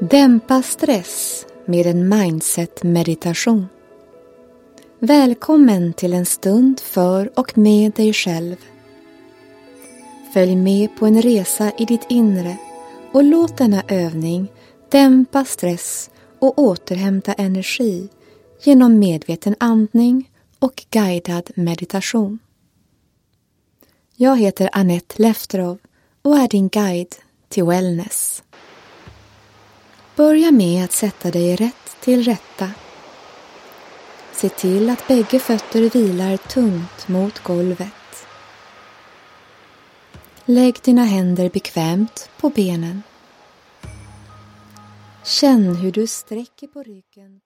Dämpa stress med en mindset-meditation. Välkommen till en stund för och med dig själv. Följ med på en resa i ditt inre och låt denna övning dämpa stress och återhämta energi genom medveten andning och guidad meditation. Jag heter Anette Lefterov och är din guide till wellness. Börja med att sätta dig rätt till rätta. Se till att bägge fötter vilar tungt mot golvet. Lägg dina händer bekvämt på benen. Känn hur du sträcker på ryggen.